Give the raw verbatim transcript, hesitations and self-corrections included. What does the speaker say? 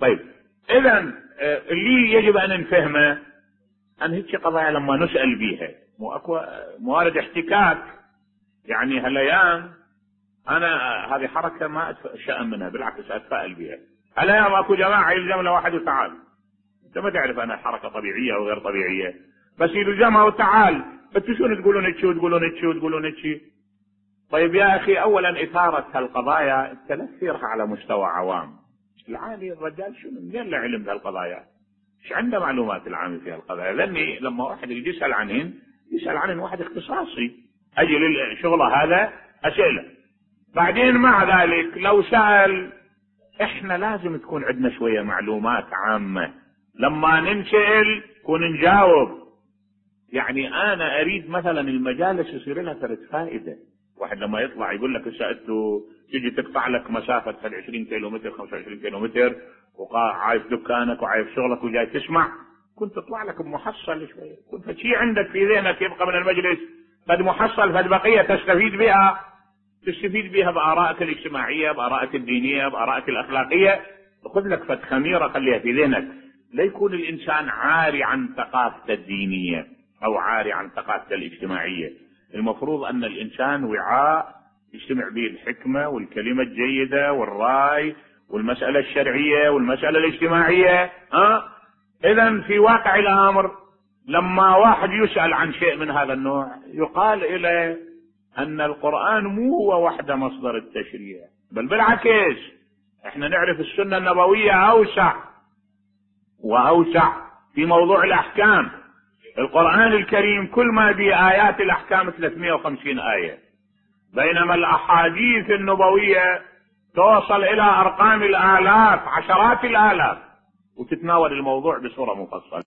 طيب اذا اللي يجب ان نفهمه ان هيك قضايا لما نسأل بيها مو اكو موارد احتكاك. يعني هالايام انا هذه حركة ما اتشائم منها، بالعكس اتفائل بها. هالايام اكو جماعة يلزم له واحد وتعال، انت ما تعرف انا حركة طبيعية او غير طبيعية، بس يلزمها وتعال انتوا شو تقولون هيك وتقولون هيك وتقولون هيك. طيب يا اخي اولا اثارة هالقضايا تاثيرها على مستوى عوام. العالي الرجال شو من وين له علم بهالقضايا؟ ايش عنده معلومات العامة في هالقضايا؟ لاني لما واحد يجي يسال عنهن يسال عنهن واحد اختصاصي، اجي للشغله هذا اسئله. بعدين مع ذلك لو سال احنا لازم تكون عندنا شويه معلومات عامه لما ننسال كون نجاوب. يعني انا اريد مثلا المجالس يصير لها ثلاث فائده. واحد لما يطلع يقول لك سألته تجي تقطع لك مسافه عشرين كيلو متر خمسة وعشرين كيلو متر وعايز دكانك وعايز شغلك وجاي تسمع، كنت تطلع لك بمحصل شويه، كنت شيء عندك في ذهنك يبقى من المجلس قد محصل قد بقيه تستفيد بها، تستفيد بها بآرائك الاجتماعيه، بآرائك الدينيه، بآرائك الاخلاقيه. خذ لك فد خميره خليها في ذهنك. لا يكون الانسان عاري عن ثقافته الدينيه او عاري عن ثقافته الاجتماعيه. المفروض ان الانسان وعاء يجتمع به الحكمه والكلمه الجيده والراي والمساله الشرعيه والمساله الاجتماعيه. ها اذا في واقع الامر لما واحد يسال عن شيء من هذا النوع يقال اليه ان القران مو هو وحده مصدر التشريع، بل بالعكس احنا نعرف السنه النبويه اوسع واوسع في موضوع الاحكام. القرآن الكريم كل ما به آيات الأحكام ثلاثمائة وخمسين آية، بينما الأحاديث النبوية توصل إلى أرقام الآلاف عشرات الآلاف وتتناول الموضوع بصورة مفصلة.